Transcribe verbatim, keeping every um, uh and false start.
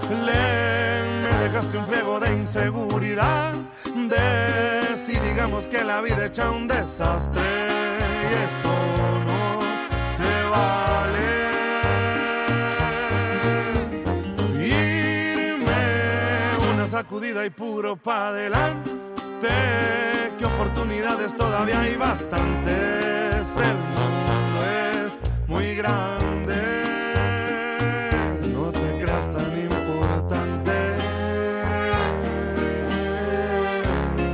Le me dejaste un friego de inseguridad, de si digamos que la vida echa un desastre y eso no se vale. Irme una sacudida y puro pa' adelante, que oportunidades todavía hay bastantes. El